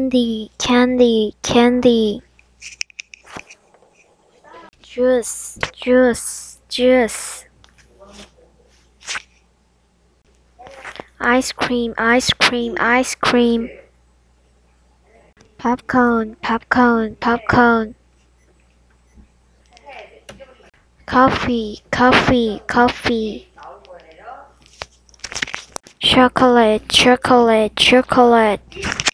candy, candy, candy. Juice, juice, juice. Ice cream, ice cream, ice cream. Popcorn, popcorn, popcorn. Coffee, coffee, coffee. Chocolate, chocolate, chocolate.